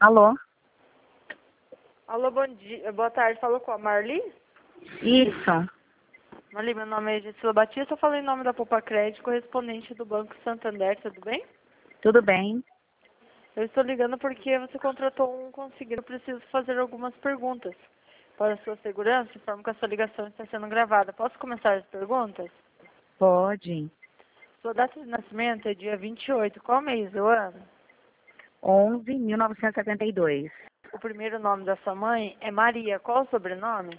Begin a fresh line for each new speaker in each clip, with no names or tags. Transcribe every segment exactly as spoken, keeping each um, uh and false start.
Alô?
Alô, bom dia. Boa tarde. Falou com a Marli?
Isso.
Marli, meu nome é Gisela Batista. Eu falei em nome da Poupa Crédito, correspondente do Banco Santander. Tudo bem?
Tudo bem?
Eu estou ligando porque você contratou um consignado. Eu preciso fazer algumas perguntas. Para a sua segurança, informo que a sua ligação está sendo gravada. Posso começar as perguntas?
Pode.
Sua data de nascimento é dia vinte e oito. Qual mês do ano?
onze, mil novecentos e setenta e dois.
O primeiro nome da sua mãe é Maria. Qual o sobrenome?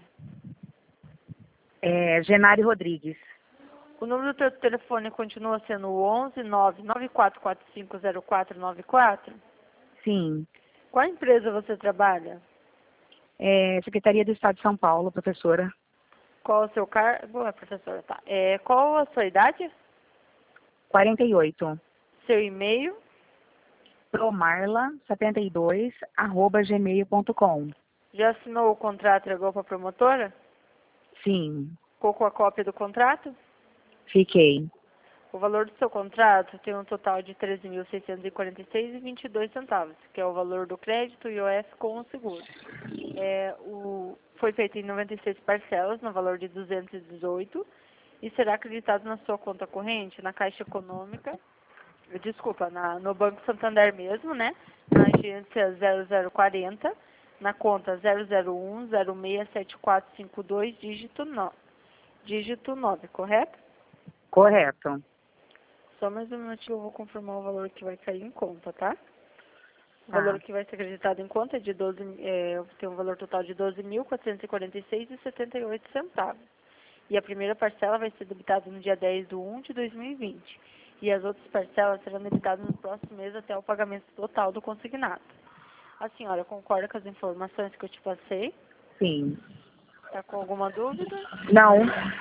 É, Genário Rodrigues.
O número do teu telefone continua sendo o onze nove nove quatro quatro cinco zero quatro nove quatro?
Sim.
Qual empresa você trabalha?
É, Secretaria do Estado de São Paulo, professora.
Qual o seu cargo? É, professora, tá. É, qual a sua idade?
quarenta e oito.
Seu e-mail?
promarla setenta e dois, arroba gmail ponto com.
Já assinou o contrato e ligou para a promotora?
Sim.
Ficou com a cópia do contrato?
Fiquei.
O valor do seu contrato tem um total de treze mil seiscentos e quarenta e seis reais e vinte e dois centavos, que é o valor do crédito e I O F com o seguro. É, o, foi feito em noventa e seis parcelas, no valor de duzentos e dezoito, e será acreditado na sua conta corrente, na Caixa Econômica, desculpa, na, no Banco Santander mesmo, né? Na agência zero zero quarenta, na conta zero zero um zero seis sete quatro cinco dois, dígito nove, dígito nove, correto?
Correto.
Só mais um minutinho, eu vou confirmar o valor que vai cair em conta, tá? O
Tá.
valor que vai ser acreditado em conta é de doze, é, tem um valor total de doze mil quatrocentos e quarenta e seis reais e setenta e oito centavos. E a primeira parcela vai ser debitada no dia dez de um de dois mil e vinte. E as outras parcelas serão debitadas no próximo mês até o pagamento total do consignado. A senhora concorda com as informações que eu te passei?
Sim.
Está com alguma dúvida?
Não.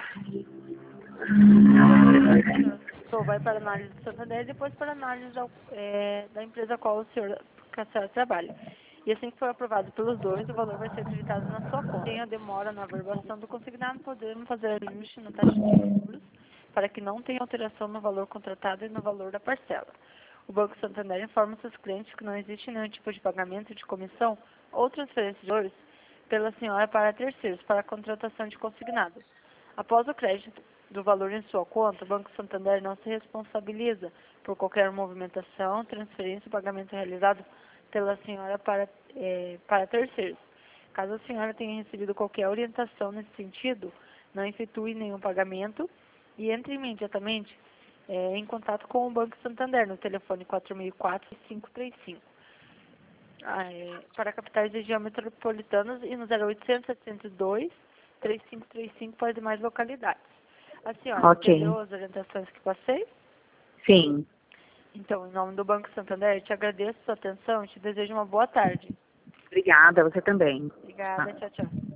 Só vai para a análise do Santander e depois para a análise da, é, da empresa a qual o senhor, que a senhora trabalha. E assim que for aprovado pelos dois, o valor vai ser acreditado na sua conta. Tem a demora na averbação do consignado, podemos fazer ajuste na taxa de juros para que não tenha alteração no valor contratado e no valor da parcela. O Banco Santander informa seus clientes que não existe nenhum tipo de pagamento de comissão ou transferência de valores pela senhora para terceiros para a contratação de consignado. Após o crédito do valor em sua conta, o Banco Santander não se responsabiliza por qualquer movimentação, transferência ou pagamento realizado pela senhora para, eh, para terceiros. Caso a senhora tenha recebido qualquer orientação nesse sentido, não efetue nenhum pagamento e entre imediatamente eh, em contato com o Banco Santander no telefone quatro mil e quatro, cinco três cinco. Ah, é, para capitais e região metropolitanas e no zero oitocentos, setecentos e dois, três cinco três cinco para demais localidades. A senhora
Ok.
entendeu as orientações que passei?
Sim.
Então, em nome do Banco Santander, eu te agradeço a sua atenção e te desejo uma boa tarde.
Obrigada, você também.
Obrigada,
Tá.
tchau, tchau.